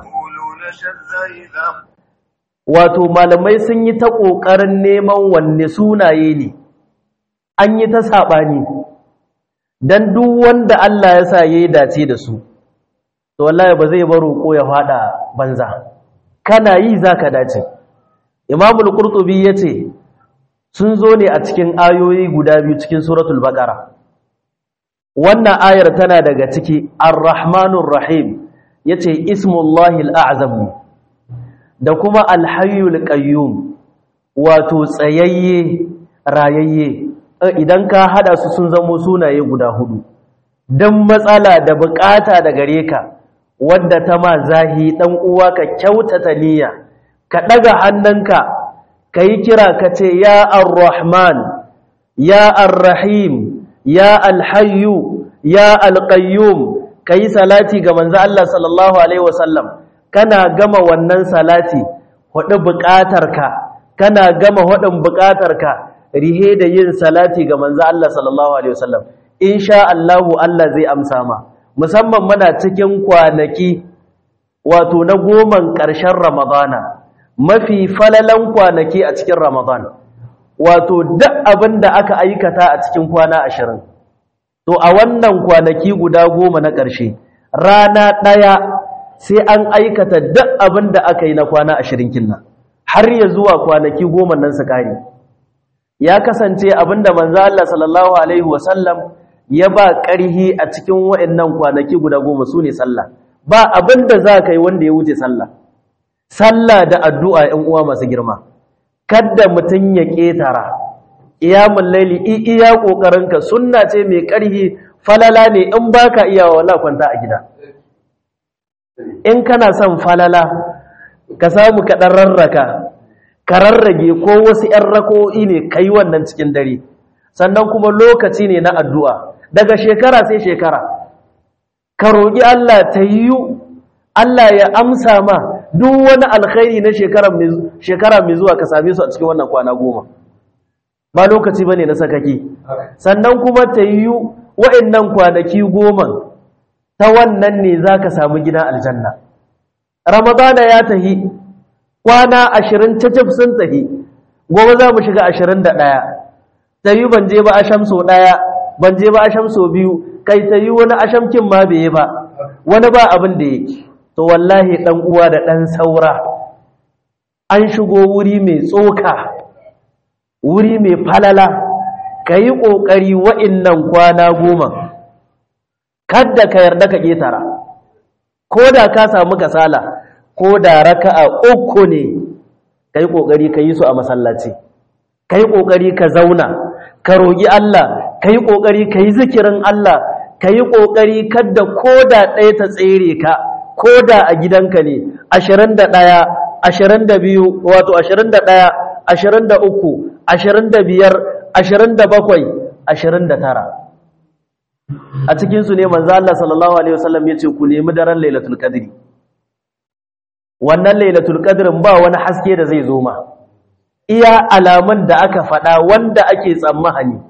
wato malamai sun yi ta kokarin neman wanne sunaye ne an yi ta sabani dan duk wanda Allah ya sa yayi dace da su to wallahi ba zai bar roko ya fada banza kana yi zaka dace Imamul Qurtubi yace sun zo ne a cikin ayoyi guda biyu cikin suratul baqara wannan ayar tana daga ciki ar-rahmanur rahim yace ismullahil a'zam da kuma al-hayyul qayyum wato tsayayye rayayye idan ka hada su sun zamo sunaye guda hudu dan matsala da bukata da gare ka wanda ta ma zahi dan uwa ka kyautata niyya ka daga hannunka ka yi kira ka ce ya ar-rahman ya ar-rahim ya al-hayyu ya al-qayyum ka yi salati ga manzo Allah sallallahu alaihi wasallam kana gama wannan salati hudu buƙatarka kana gama hudun buƙatarka rihe da yin salati ga manzo Allah sallallahu alaihi wasallam insha Allah Allah zai amsa ma musamman muna cikin kwanaki wato na goman ƙarshen Ramadana mafi falalan kwanaki a cikin Ramadan wato duk abin da aka aikata a cikin kwana ashirin to a wannan kwanaki guda goma na ƙarshe rana ɗaya sai an aikata duk abin da aka yi na kwana ashirin kinna har ya zuwa kwanaki goma nan su kare ya kasance abin da manzo Allah sallallahu alaihi wasallam ya ba ƙarhi a cikin waɗannan kwanaki guda goma sune sallah ba abin da za ka yi wanda ya wuce sallah sallah da addu'a ‘yan uwa masu girma, kadda mutum ya ƙetara, iyamun laili iya ƙoƙarinka sunna ce mai ƙarhi falala ne in ba ka iya wala kwanta a gida. In kana son falala, ka samu ka ɗan rarraka, ka rarrage ko wasu ‘yan rako'i ne ka yi wannan cikin dare, sannan kuma lokaci ne na addu'a, daga shekara sai shekara. Ka roƙi Allah ta yiwu, Allah ya amsa ma duk wani alkhairi na shekara mai zuwa ka same su a cikin wannan kwana goma ba lokaci bane na sakaki sannan kuma ta yiwu wa'annan kwanaki goma ta wannan ne zaka samu gidan aljanna. Ramadana ya tahi kwana ashirin cicif sun tahi, gobe za mu shiga ashirin da ɗaya. Tayi ban je ba asham so ɗaya, ban je ba asham so biyu, kai tayi wani ashamkin ma bai yi ba, wani ba abin da yake. To wallahi ɗan uwa da ɗan saura, an shigo wuri mai tsoka, wuri mai falala, ka yi ƙoƙari wa'innan kwana goma, kadda ka yarda ka ƙetara, ko da ka samu kasala, ko da raka'a uku ne, ka yi ƙoƙari ka yi su a masallaci, ka yi ƙoƙari ka zauna, ka roƙi Allah, ka yi ƙoƙari ka yi zikirin Allah, ka yi ƙoƙari kadda ko da ɗaya ta tsere ka, ko da a gidanka ne, ashirin da ɗaya, ashirin da biyu, wato ashirin da ɗaya, ashirin da uku, ashirin da biyar, ashirin da bakwai, ashirin da tara. A cikinsu ne manzo Allah sallallahu Alaihi wasallam ya ce ku nemi daren Lailatul Qadri. Wannan Lailatul Qadrin ba wani haske da zai zo ma. Iya alamun da aka faɗa wanda ake tsammani.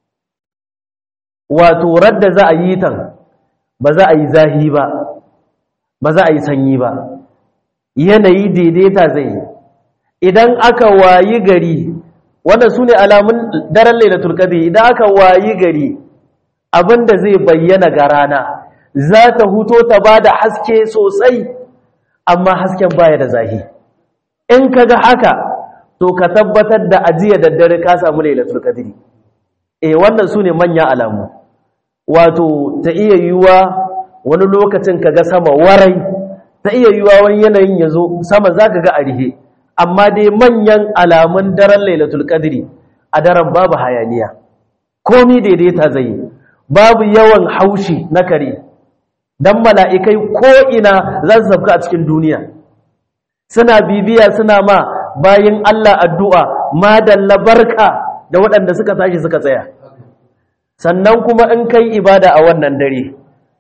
Wato radda za a yi tan, ba za a yi zahi ba, ba za a yi sanyi ba. Yanayi daidaita zai yi. Idan aka wayi gari, wannan su ne alamun daren Lailatul Qadri, idan aka wayi gari, abinda zai bayyana ga rana za ta huto ta ba da haske sosai, amma hasken baya da zahi. In ka ga haka, to ka tabbatar da ajiya da dare ka samu Lailatul Qadri. Eh wannan su ne manyan alamu. Wato ta iya yiwuwa wani lokacin ka ga sama warai, ta iya yiwuwa wani yanayin ya zo sama za ka ga a rihe, amma dai manyan alamun daren Lailatul Qadri a daren babu hayaniya, komi daidaita zai yi. Babu yawan haushi na kare, don mala'ikai ko'ina za su sabka a cikin duniya, suna bibiya suna ma bayin Allah addu'a, madalla barka da waɗanda suka tashi suka tsaya. Sannan kuma in kai ibada a wannan dare,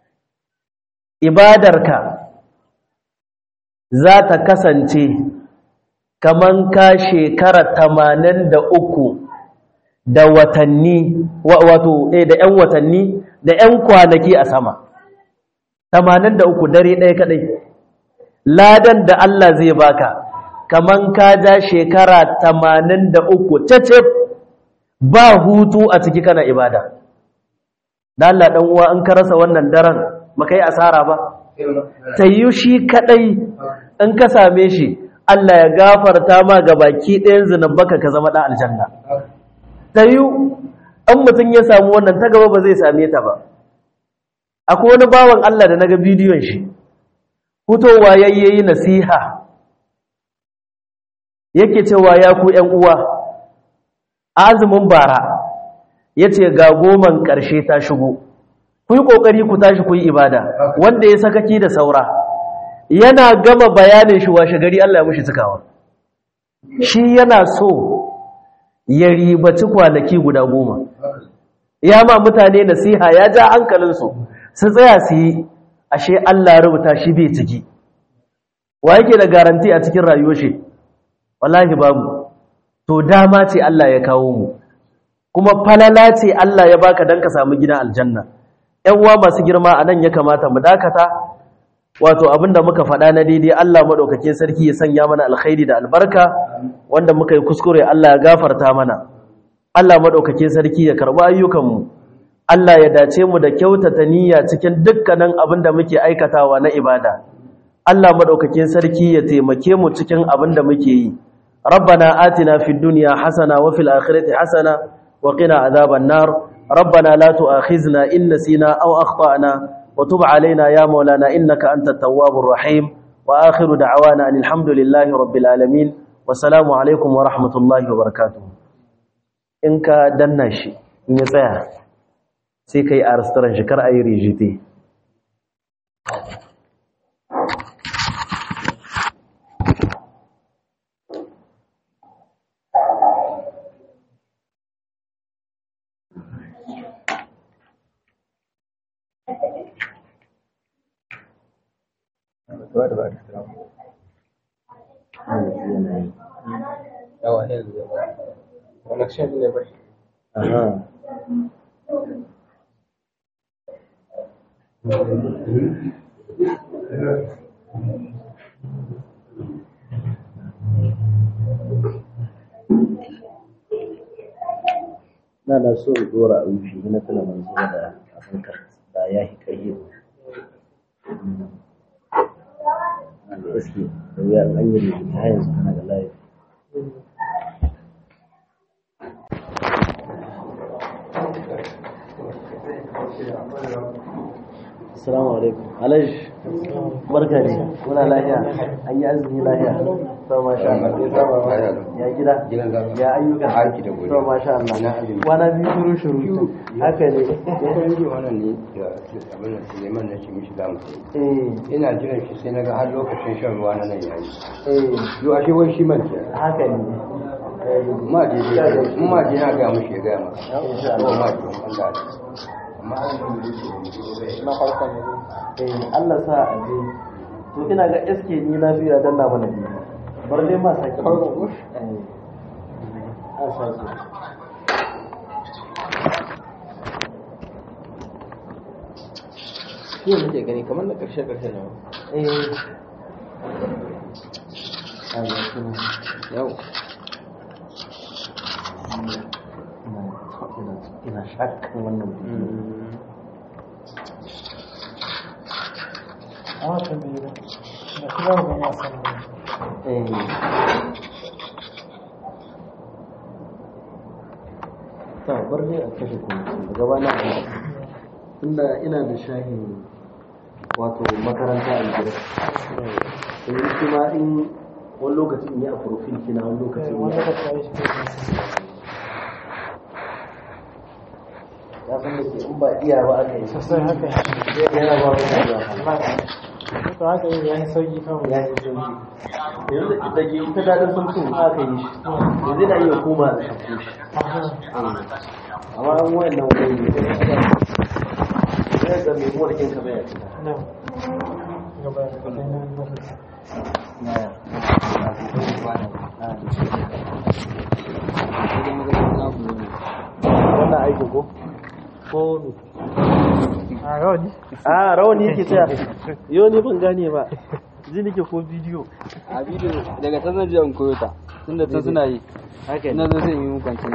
ibadarka za ta kasance kaman ka shekara tamanin da uku da watanni wato eh da ƴan watanni da ƴan kwanaki a sama. tamanin da uku dare ɗaya kadai, ladan da Allah zai baka kaman ka ja shekara tamanin da uku cacif ba hutu a ciki kana ibada. dan Allah dan uwa in ka rasa wannan daren maka yi asara ba. Tayyu shi kadai in ka same shi Allah ya gafarta ma gabaki ɗayan zunubanka ka zama dan aljanna. Tayyu an mutun ya samu wannan ta gaba ba zai same ta ba. Akwai wani bawan Allah da naga bidiyon shi fitowa yayyayi nasiha yake cewa ya ku ƴan uwa azumin bara yace ga goman ƙarshe ta shigo, ku yi ƙoƙari ku tashi ku yi ibada, wanda ya sakaki da saura. Yana gama bayanin shi washe gari Allah ya mushi cikawa. Shi yana so ya ribaci kwanaki guda goma. Ya ma mutane nasiha ya ja hankalinsu su tsaya su yi, ashe Allah ya rubuta shi bai ciki. Wa yake da garanti a cikin rayuwar shi? Wallahi babu. To dama ce Allah ya kawo mu. Kuma falala ce Allah ya baka dan ka samu gidan aljanna. Ƴan uwa masu girma anan ya kamata mu dakata. Wato abinda muka faɗa na daidai Allah madaukakin sarki ya sanya mana alkhairi da albarka, wanda muka yi kuskure Allah ya gafarta mana. Allah madaukakin sarki ya karɓi ayyukanmu. Allah ya dace mu da kyautata niyya cikin dukkanin abinda muke aikatawa na ibada. Allah madaukakin sarki ya taimake mu cikin abinda muke yi. ربنا آتنا في الدنيا حسنة وفي الآخرة حسنة وقنا عذاب النار. ربنا لا تؤاخذنا إن نسينا أو أخطأنا وتب علينا يا مولانا إنك أنت التواب الرحيم. وآخر دعوانا أن الحمد لله رب العالمين والسلام عليكم ورحمة الله وبركاته. إنك دناشي نسيا سيكي أرستران شكر أي ريجيتي. What about it? Oh, hell yeah. Connection level. Uh-huh. na da so dora a rufi na tana manzo da abinka da ya yi ƙarfi na da gaske da wuya an yi rubuta har yanzu kana da layi. Assalamu alaikum. Alaj, barka ne. Muna lafiya. An yi azumi lafiya. To masha Allah. Ya gida. Ya ayyuka. To masha Allah. Kwana biyu shuru shuru. Haka ne. Ko yi wannan ne da abin da Suleiman na ce mishi zamu. Eh, ina jiran shi sai naga har lokacin shan ruwa na nan yayi. Eh, yo ashe wai shi man ke. Haka ne. Ma je ma je na ga mishi ga ma. Insha Allah ma ji Allah. Amma na farko ne eh Allah sa a je to ina ga eske ni na biya dan na bana biyu bar dai ma sake farko eh a sake shi ne ke gani kamar na karshe karshe ne eh Allah kuma yau ina shakkan wannan a wata biyu da kuma ba ya san eh ta bar ne a kashe kuma gaba na inda ina da shahin wato makaranta a gida sai kuma in wani lokacin ya a profil kina wani lokacin wani ya lokaci shi ya san da ke in ba iya ba aka yi sosai haka yana ba mu da to haka yin ya yi sauki kawai ya yi sauki yanzu da ke ita daɗin sauƙin aka yi shi yanzu na iya koma da shakku shi amma an wayan nan wani ne zai ga mai muwar kinka bai yaki na gaba da kai na lokaci yaya wannan aiki ko ko a rawani a rawani yake tsaya yau ne ban gane ba ji nake ko bidiyo a bidiyo daga ta zan jiyan koyota tunda ta suna yi haka ina zan sai yi mukan cin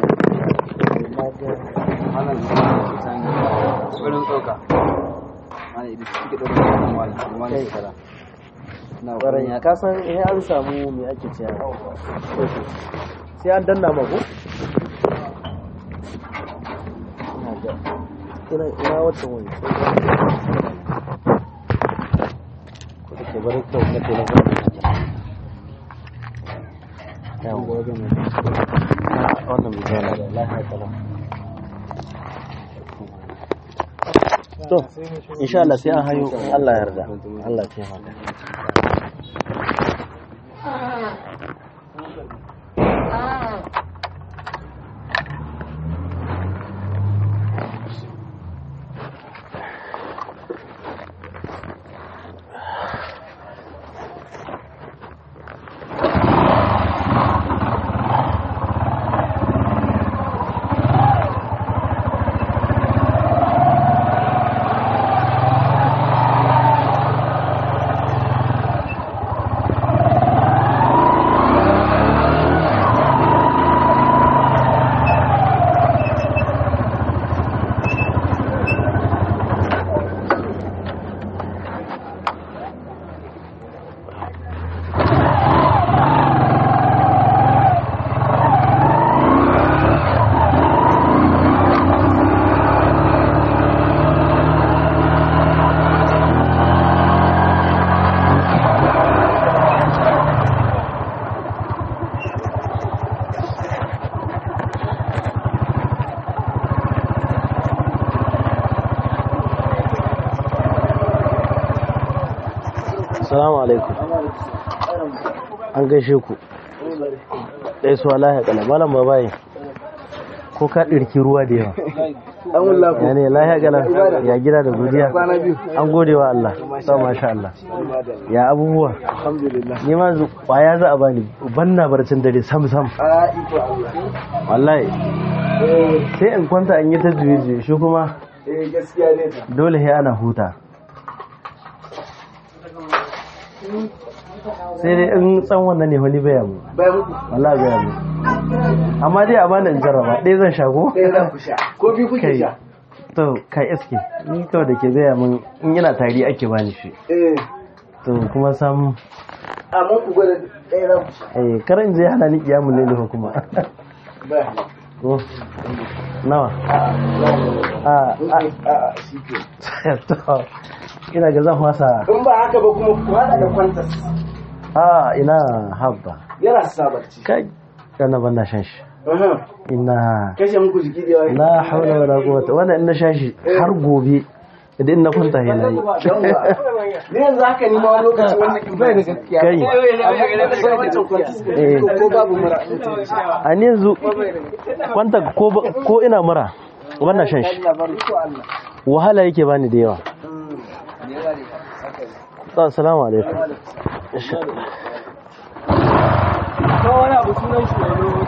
wannan san wurin tsoka ana idan suke da wannan wani wani shekara na ƙwarai ya ka san eh an samu me ake cewa sai an danna mako ina ina wata wani ko da ke bari kyau na telefon yawa wannan bai zana da lafiya kalam to insha Allah sai an hayo Allah ya yarda Allah ya taimaka Assalamu alaikum. An gaishe ku. Dai su wallahi kala malam babaye. Ko ka dirki ruwa da yawa. an wallahi Ya ne lahiya kala ya gida da godiya. An gode wa Allah. Sa masha Allah. Ya abubuwa. alhamdulillah Ni ma zu kwaya za a bani banna barcin dare sam sam. a iko Allah Wallahi. Sai in kwanta in yi ta juye juye shi kuma eh gaskiya ne ta dole sai ana huta. sai dai in tsan wannan ne wani baya mu wallahi baya mu amma dai a bani in jarraba ɗaya zan sha ko ɗaya zan ku sha ko biyu kuke sha to kai iske ni kawai da ke baya mun in yana tari ake bani shi eh to kuma sam amma ku gwada ɗaya zan ku sha eh karan je hana ni kiyamun ne da kuma ba ko nawa a a a shi ke to ina ga zan wasa in ba haka ba kuma ku hada da kwantas a ina habba yana sa barci kai kana ban na shan shi ina kashe muku jiki da yawa la haula wala quwwata wannan in na shan shi har gobe idan na kwanta yana yi ne yanzu haka ni ma wani lokaci wannan bai da gaskiya kai ko babu mura a ne yanzu kwanta ko ko ina mura wannan shan shi wahala yake bani da yawa assalamu alaikum wani abu sunan shi